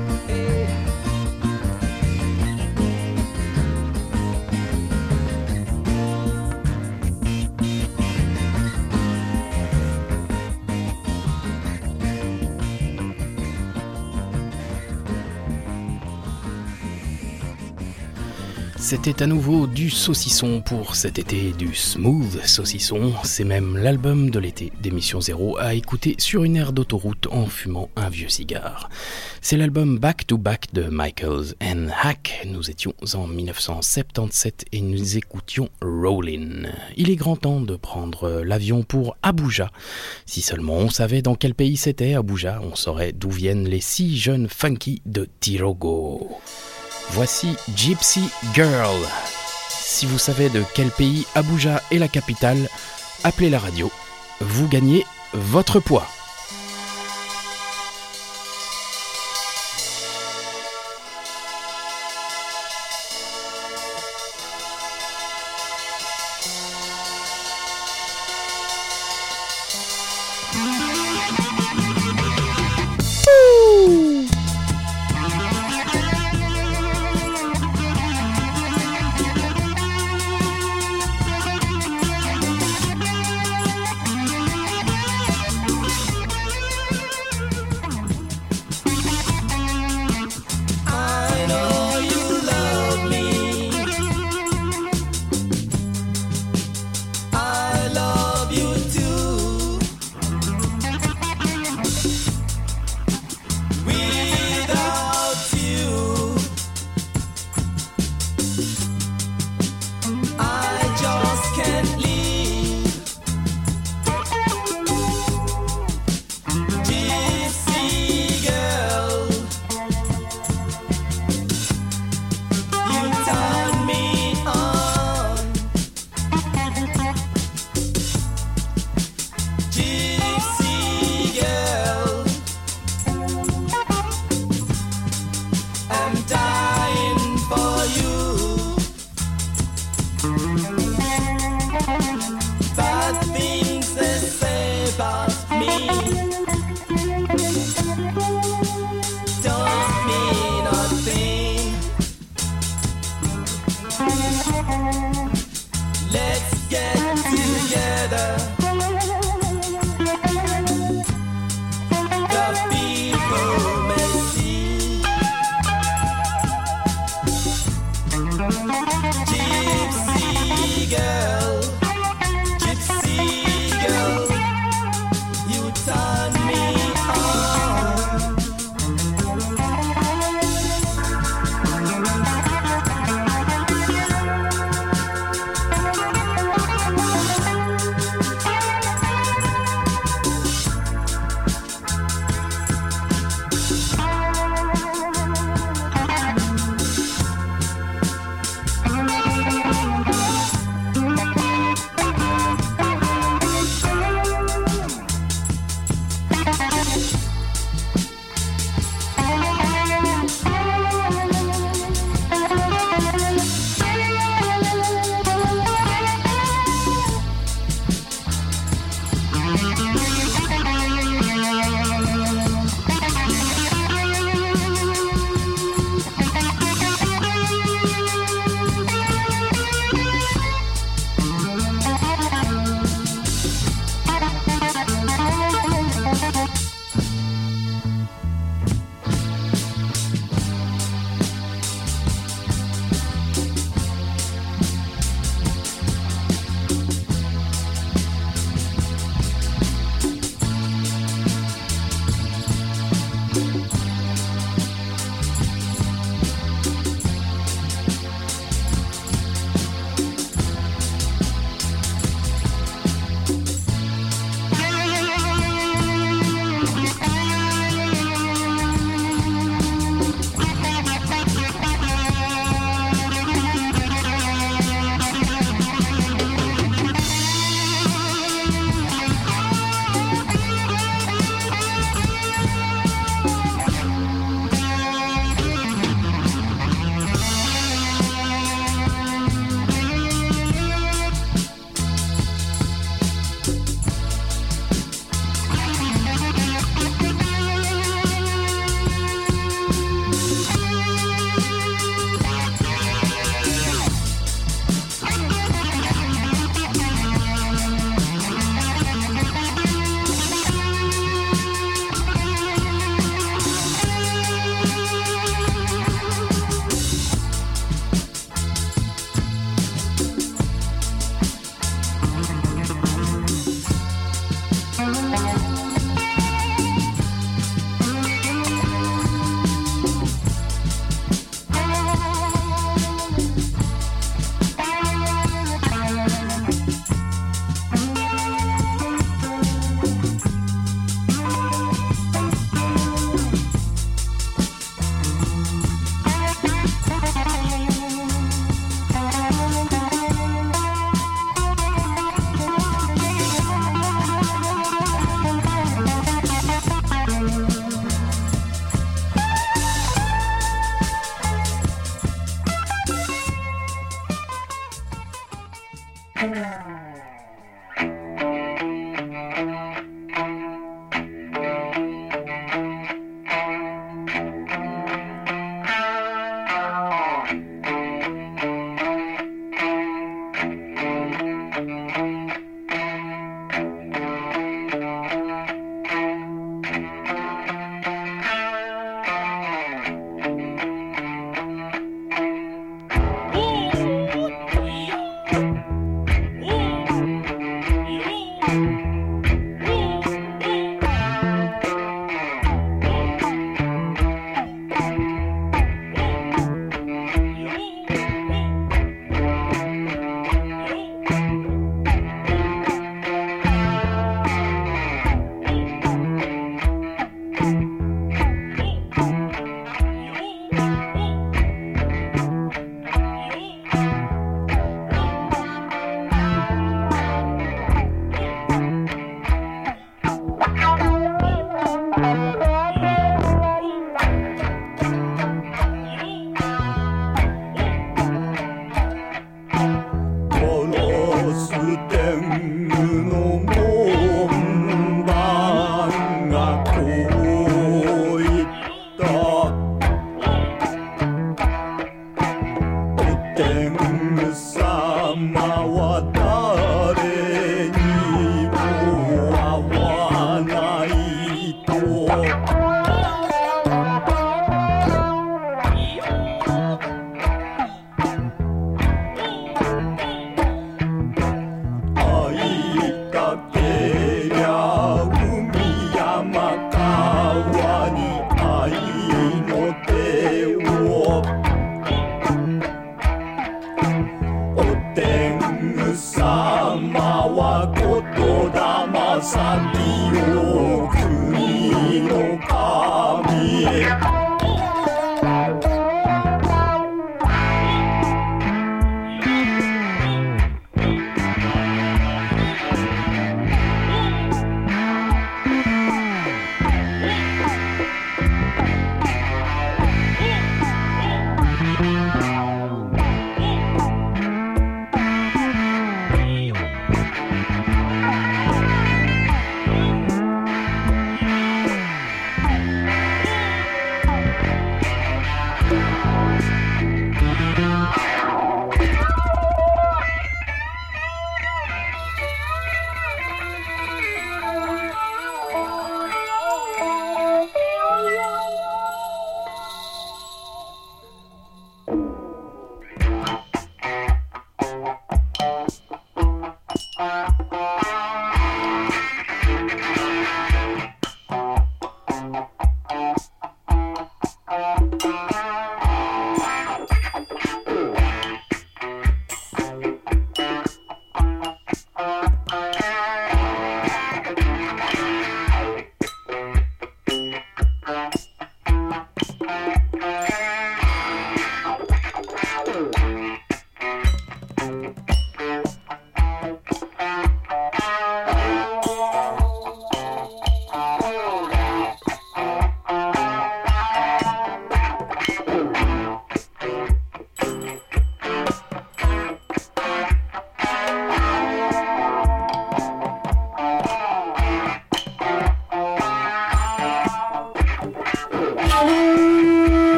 C'était à nouveau du saucisson pour cet été, du smooth saucisson. C'est même l'album de l'été d'Émission Zéro à écouter sur une aire d'autoroute en fumant un vieux cigare. C'est l'album Back to Back de Michaels and Hack. Nous étions en dix-neuf cent soixante-dix-sept et nous écoutions Rollin'. Il est grand temps de prendre l'avion pour Abuja. Si seulement on savait dans quel pays c'était Abuja, on saurait d'où viennent les six jeunes funky de Tirogo. Voici Gypsy Girl. Si vous savez de quel pays Abuja est la capitale, appelez la radio. Vous gagnez votre poids.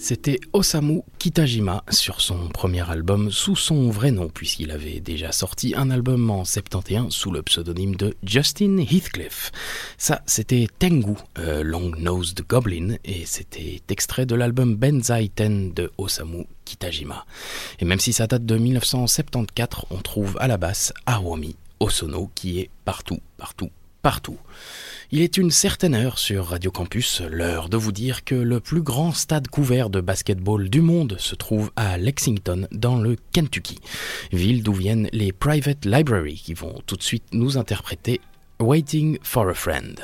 C'était Osamu Kitajima sur son premier album sous son vrai nom, puisqu'il avait déjà sorti un album en soixante et onze sous le pseudonyme de Justin Heathcliff. Ça, c'était Tengu, euh, Long-Nosed Goblin, et c'était extrait de l'album Benzai dix de Osamu Kitajima. Et même si ça date de dix-neuf cent soixante-quatorze, on trouve à la basse Haruomi Hosono qui est partout, partout, partout. Il est une certaine heure sur Radio Campus, l'heure de vous dire que le plus grand stade couvert de basketball du monde se trouve à Lexington, dans le Kentucky, ville d'où viennent les Private Library qui vont tout de suite nous interpréter Waiting for a Friend.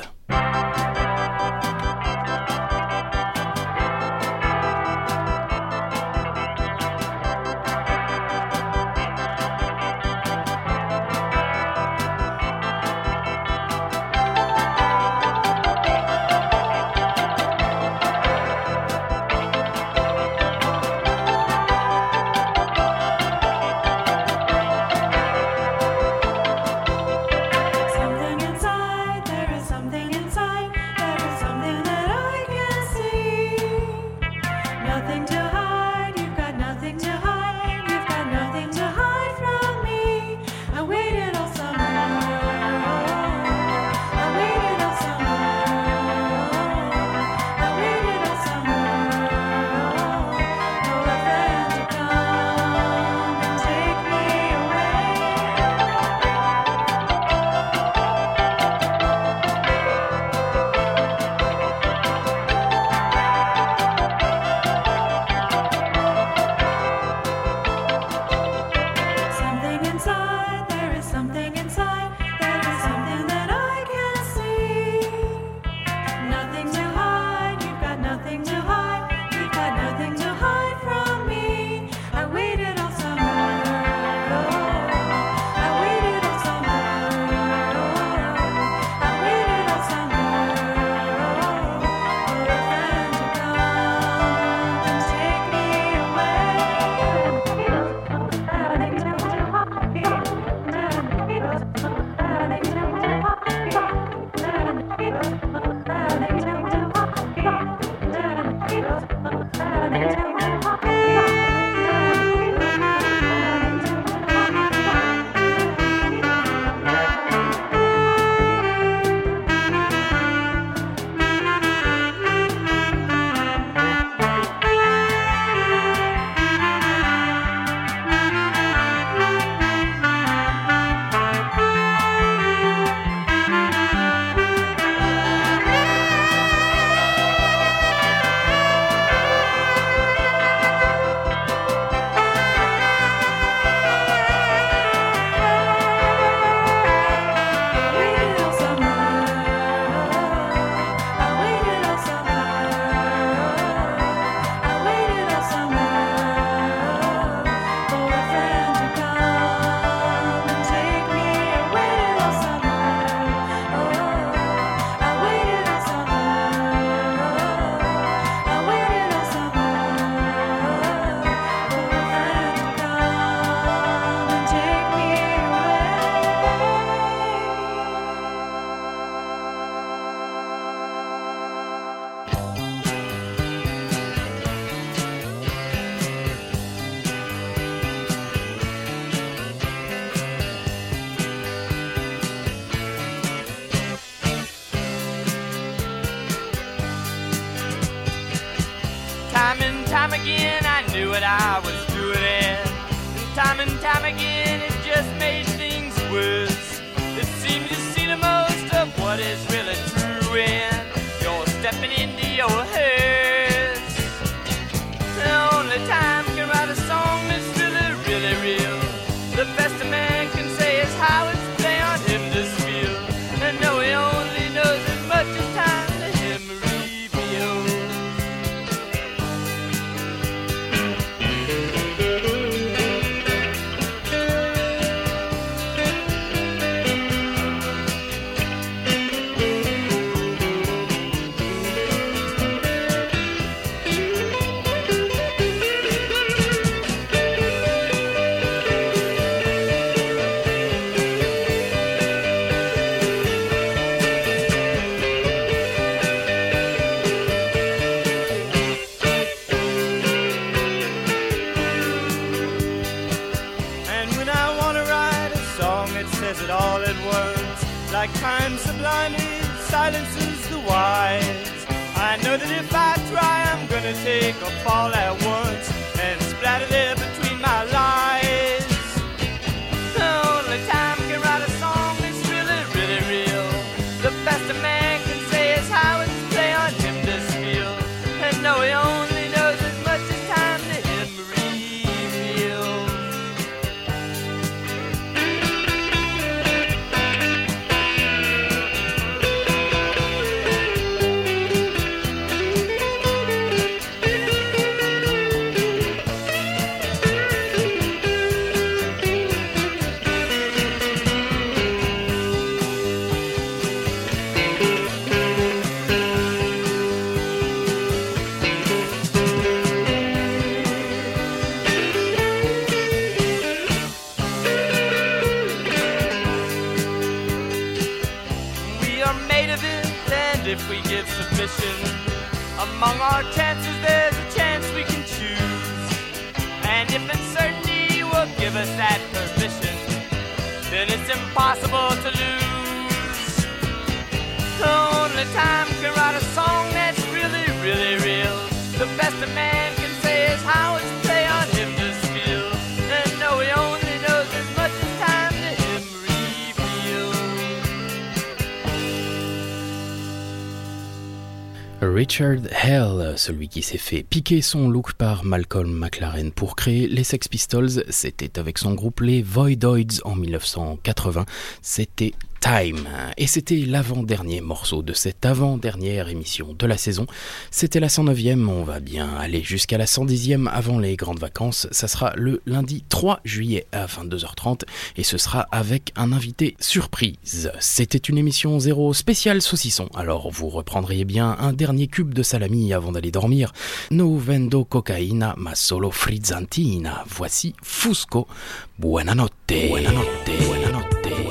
Time again I knew what I was doing, and time and time again it just made things worse. It seemed to see the most of what is really true when you're stepping into your hearse. The only time can write a song that's really, really real. The best a man can say is how it's play on him this feel. And no, he only knows as much as time to him reveals. like time sublime, it silences the wise. I know that if I try, I'm gonna take a fall at once and splatter there between my lies. Only time can write a song that's really, really real. The best a man can say is how it's play on him this feel. And no, he only knows as much as time to him reveal. If we give submission, among our chances there's a chance we can choose. And if uncertainty will give us that permission, then it's impossible to lose. Only time can write a song that's really, really real. The best a man can say is how it's play on him this feel. And no, he only knows as much as time to him reveal. Richard Hell, celui qui s'est fait piquer son look par Malcolm McLaren pour créer les Sex Pistols, c'était avec son groupe les Voidoids en dix-neuf cent quatre-vingts, c'était Time. Et c'était l'avant-dernier morceau de cette avant-dernière émission de la saison. C'était la cent neuvième, on va bien aller jusqu'à la cent dixième avant les grandes vacances. Ça sera le lundi trois juillet à vingt-deux heures trente et ce sera avec un invité surprise. C'était une émission zéro spéciale saucisson, alors vous reprendriez bien un dernier cube de salami avant d'aller dormir. No vendo cocaïna ma solo frizzantina. Voici Fusco. Buonanotte. Buonanotte. Buonanotte.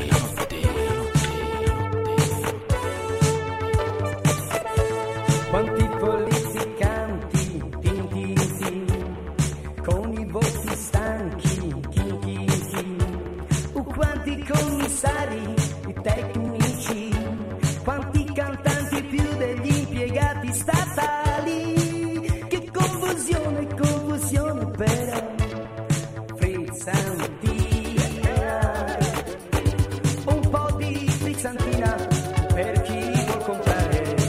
Quanti politicanti tintinti con i volti stanchi chi chi chi o quanti commissari i tecnici, quanti cantanti più degli impiegati statali, che confusione, confusione però frizzantina, un po' di frizzantina per chi vuol comprare.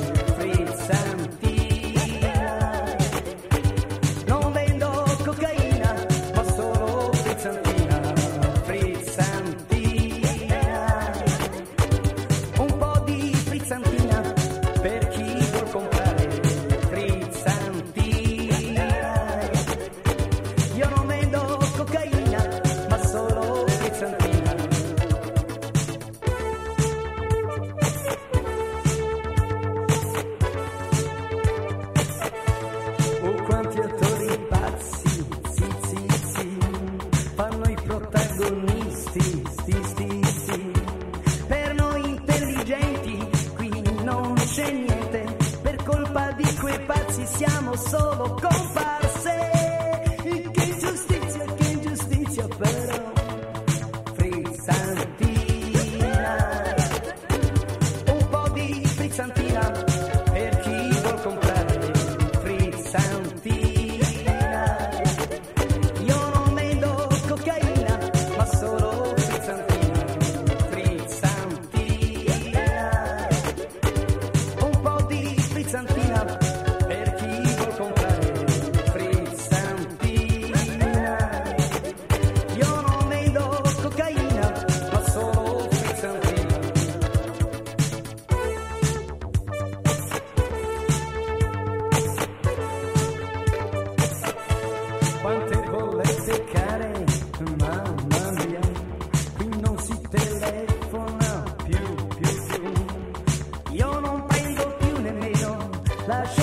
Siamo solo comparse. Che ingiustizia, che ingiustizia però frizzantina, un po' di frizzantina per chi vuol comprare frizzantina. Io non vendo cocaina ma solo frizzantina, frizzantina, un po' di frizzantina. Lascia